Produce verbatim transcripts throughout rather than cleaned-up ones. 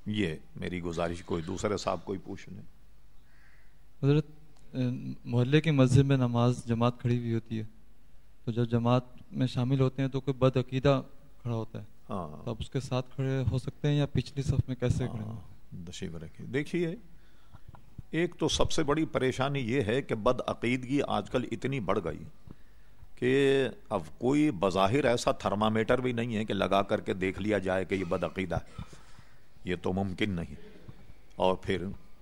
یہ میری گزارش، کوئی دوسرے صاحب کوئی پوچھ لیں۔ حضرت محلے کی مسجد میں نماز جماعت کھڑی ہوئی ہوتی ہے، تو جب جماعت میں شامل ہوتے ہیں تو کوئی بد عقیدہ کھڑا ہوتا ہے، ہاں تو آپ اس کے ساتھ کھڑے ہو سکتے ہیں یا پچھلی صف میں کیسے کھڑے ہیں؟ نصیب رکھیے۔ دیکھیے، ایک تو سب سے بڑی پریشانی یہ ہے کہ بد عقیدگی آج کل اتنی بڑھ گئی کہ اب کوئی بظاہر ایسا تھرمامیٹر بھی نہیں ہے کہ لگا کر کے دیکھ لیا جائے کہ یہ بد عقیدہ ہے، یہ تو ممکن نہیں۔ اور پھر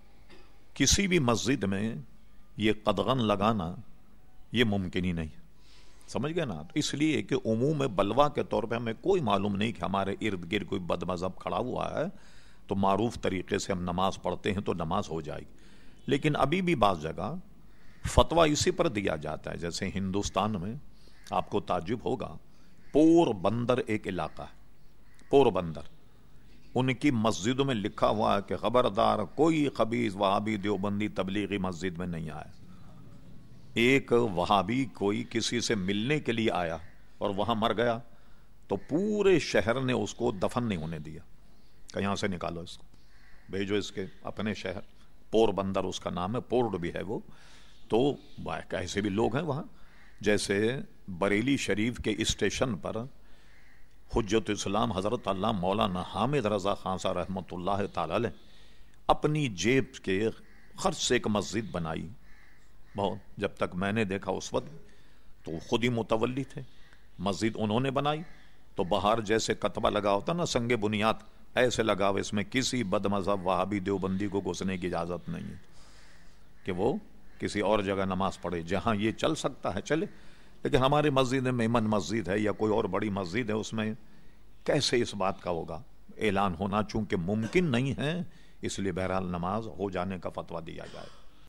کسی بھی مسجد میں یہ قدغن لگانا یہ ممکن ہی نہیں، سمجھ گئے نا؟ اس لیے کہ عموم بلوا کے طور پہ ہمیں کوئی معلوم نہیں کہ ہمارے ارد گرد کوئی بد مذہب کھڑا ہوا ہے تو معروف طریقے سے ہم نماز پڑھتے ہیں تو نماز ہو جائے گی۔ لیکن ابھی بھی بعض جگہ فتویٰ اسی پر دیا جاتا ہے، جیسے ہندوستان میں آپ کو تعجب ہوگا، پور بندر ایک علاقہ ہے، پور بندر، ان کی مسجدوں میں لکھا ہوا ہے کہ خبردار کوئی خبیث وہابی دیوبندی تبلیغی مسجد میں نہیں آیا۔ ایک وہابی کوئی کسی سے ملنے کے لیے آیا اور وہاں مر گیا تو پورے شہر نے اس کو دفن نہیں ہونے دیا کہ یہاں سے نکالو اس کو، بھیجو اس کے اپنے شہر۔ پور بندر اس کا نام ہے، پورڈ بھی ہے وہ۔ تو ایسے بھی لوگ ہیں وہاں، جیسے بریلی شریف کے اسٹیشن پر حجت اسلام حضرت اللہ مولانا حامد رضا خان صاحب رحمۃ اللہ تعالی علیہ اپنی جیب کے خرچ سے ایک مسجد بنائی۔ بہت جب تک میں نے دیکھا اس وقت تو خود ہی متولی تھے، مسجد انہوں نے بنائی تو باہر جیسے کتبہ لگا ہوتا نا سنگ بنیاد، ایسے لگا ہوا، اس میں کسی بد مذہب وہابی دیوبندی کو گھسنے کی اجازت نہیں ہے کہ وہ کسی اور جگہ نماز پڑھے، جہاں یہ چل سکتا ہے چلے۔ لیکن ہماری مسجد میں میمن مسجد ہے یا کوئی اور بڑی مسجد ہے، اس میں کیسے اس بات کا ہوگا اعلان ہونا؟ چونکہ ممکن نہیں ہے، اس لیے بہرحال نماز ہو جانے کا فتویٰ دیا جائے۔